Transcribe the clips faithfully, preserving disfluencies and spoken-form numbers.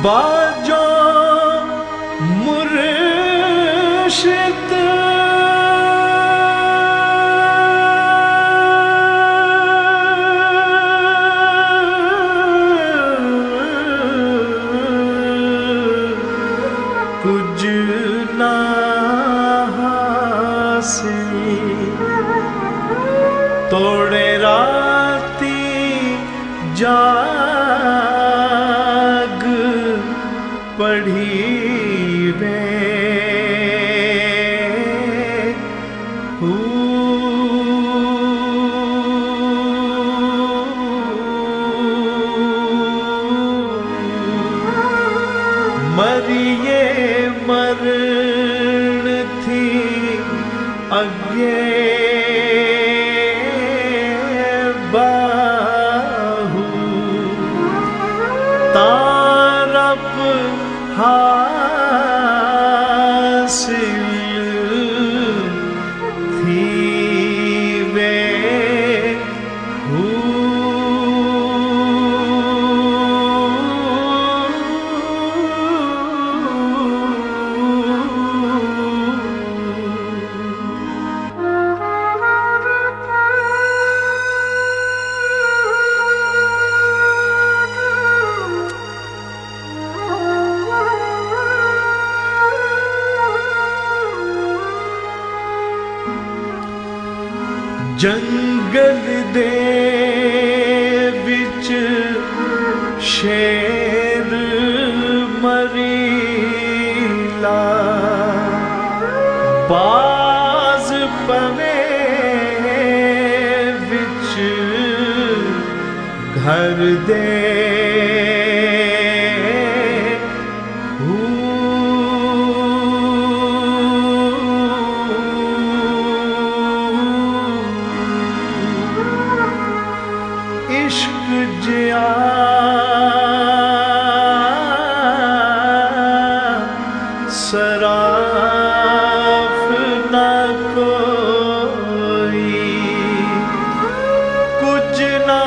बाजो मुर्शिद कुछ ना हासिल तोड़े राती जाग पढ़ी रे मरिए मरण थी अगे बाहू तारप हासिल थी वे जंगल दे विच शेर मरीला बाज पवे विच घर दे इश्क जिया सराफ न कोई कुछ ना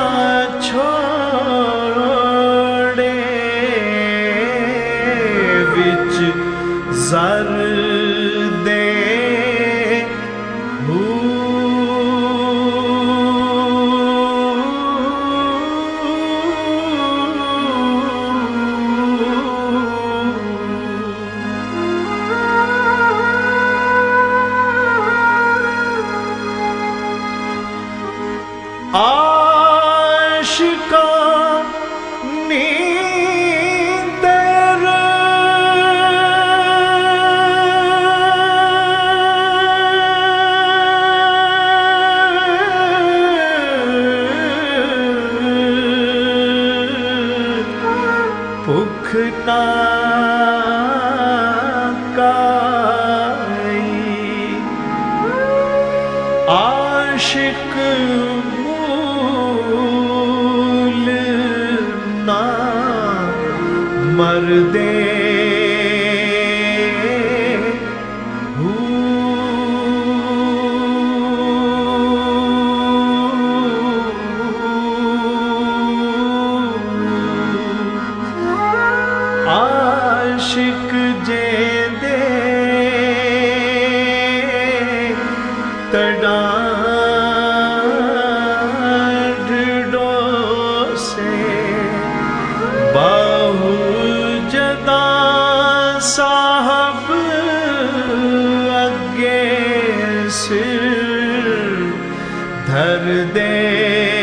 छोड़े विच जर दे आशिका नींदर भूख ना काई आशिक मर दे आशिक जे दे तड़ा साहब अगे सिर धर दे।